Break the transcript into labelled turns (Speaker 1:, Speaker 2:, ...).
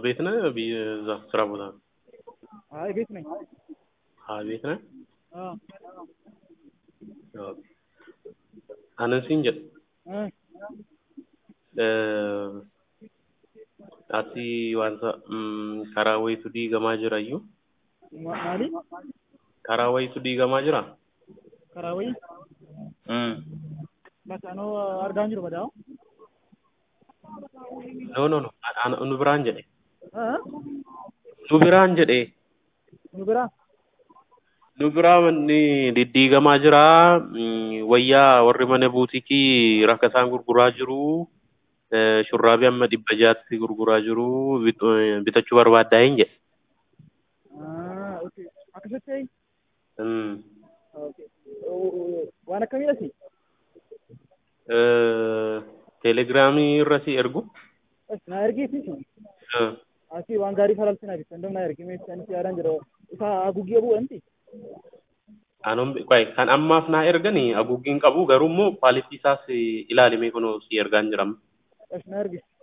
Speaker 1: ቤት ነህ? እዛ ስራ ቦታ ነው?
Speaker 2: አይ ቤት ነኝ።
Speaker 1: ቤት ነህ?
Speaker 2: አዎ
Speaker 1: አነሲን ጀ
Speaker 2: እ
Speaker 1: ati wanta karaa wayitu diigamaa jira iyyuu
Speaker 2: maali
Speaker 1: karaa wayitu diigamaa jira.
Speaker 2: karaa wayii bakka anoo argaan jiru badaa
Speaker 1: No. Nu biraan jedhe.
Speaker 2: እ
Speaker 1: Nu biraan jedhe.
Speaker 2: nu biraa
Speaker 1: Nu biraa manni diddiigamaa jira. Wayyaa warri mana buutikii rakkasaan gurguraa jiru. Shurraabii amma 600tti gurguraa jiru. Bitachuu barbaaddaa hin jedhe.
Speaker 2: okay akkasitti
Speaker 1: Hmm.
Speaker 2: okay waan akkamiidhasi
Speaker 1: Telegiraamii irra si ergu.
Speaker 2: na ergiiti asii waan gaarii falalsinaa bitan na ergi meeshaan si yaadaan jira isa haguuggee bu'anti
Speaker 1: Kan ammaaf naa ergani haguuggiin qabu garuu immoo kwaalitii isaas ilaalimee kunoo si ergaan jira.
Speaker 2: na ergi